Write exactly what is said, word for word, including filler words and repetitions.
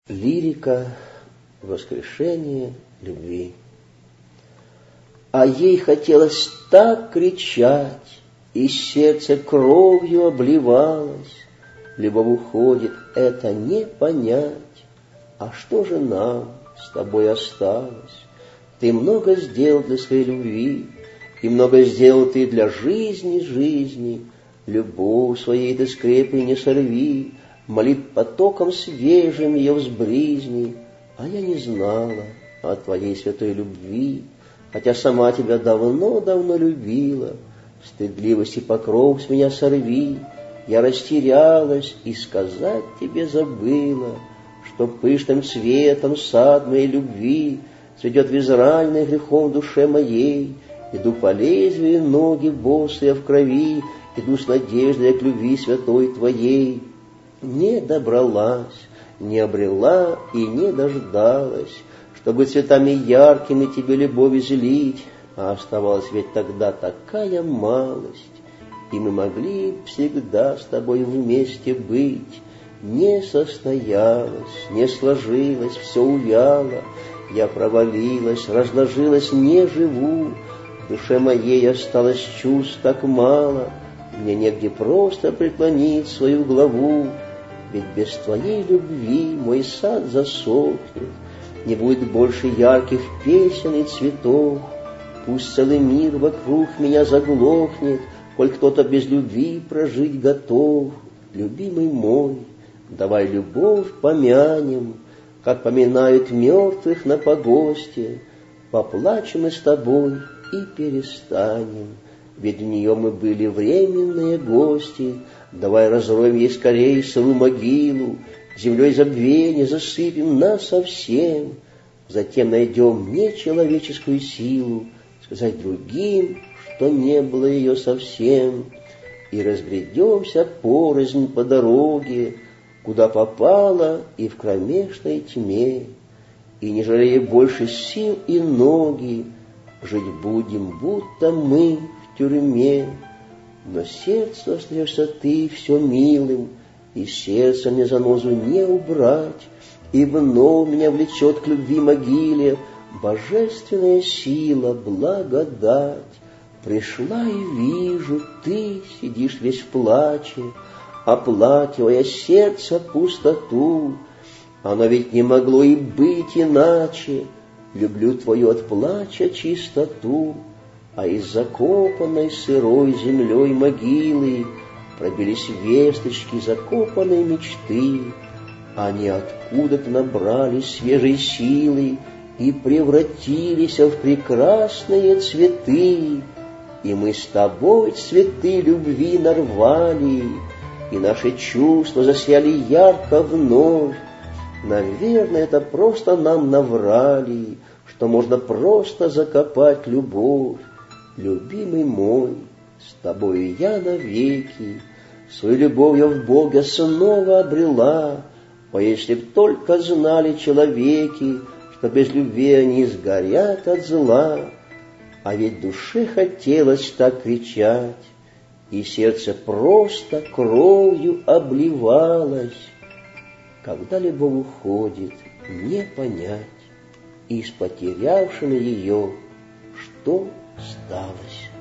Лирика воскрешения любви. А ей хотелось так кричать, и сердце кровью обливалось. Любовь уходит, это не понять. А что же нам с тобой осталось? Ты много сделал для своей любви, и много сделал ты для жизни, жизни. Любовь своей ты скрепы не сорви, молит потоком свежим ее взбрызни. А я не знала о твоей святой любви, хотя сама тебя давно-давно любила. Стыдливости покров с меня сорви, я растерялась и сказать тебе забыла, что пышным цветом сад моей любви цветет в израненной грехом душе моей. Иду по лезвию, ноги босые в крови, иду с надеждой к любви святой твоей. Не добралась, не обрела и не дождалась, чтобы цветами яркими тебе любовь излить, а оставалась ведь тогда такая малость, и мы могли всегда с тобой вместе быть. Не состоялось, не сложилось, все увяло, я провалилась, разложилась, не живу, в душе моей осталось чувств так мало, мне негде просто преклонить свою главу. Ведь без твоей любви мой сад засохнет, не будет больше ярких песен и цветов. Пусть целый мир вокруг меня заглохнет, коль кто-то без любви прожить готов. Любимый мой, давай любовь помянем, как поминают мертвых на погосте. Поплачем мы с тобой и перестанем, ведь в нее мы были временные гости. Давай разроем ей скорее свою могилу, землей забвения засыпем насовсем. Затем найдем нечеловеческую силу сказать другим, что не было ее совсем. И разбредемся порознь по дороге, куда попало и в кромешной тьме. И не жалея больше сил и ноги, жить будем, будто мы в тюрьме. Но сердце остаешься ты все милым, и сердце мне занозу не убрать, и вновь меня влечет к любви могиле божественная сила, благодать. Пришла и вижу, ты сидишь весь в плаче, оплакивая сердце пустоту. Оно ведь не могло и быть иначе, люблю твою от плача чистоту. А из закопанной сырой землей могилы пробились весточки закопанной мечты. Они откуда-то набрали свежей силы и превратились в прекрасные цветы. И мы с тобой цветы любви нарвали, и наши чувства засияли ярко вновь. Наверное, это просто нам наврали, что можно просто закопать любовь. Любимый мой, с тобою я навеки свою любовь я в Бога снова обрела. О, если б только знали человеки, что без любви они сгорят от зла. А ведь душе хотелось так кричать, и сердце просто кровью обливалось. Когда любовь уходит, не понять, и с потерявшими ее что осталось.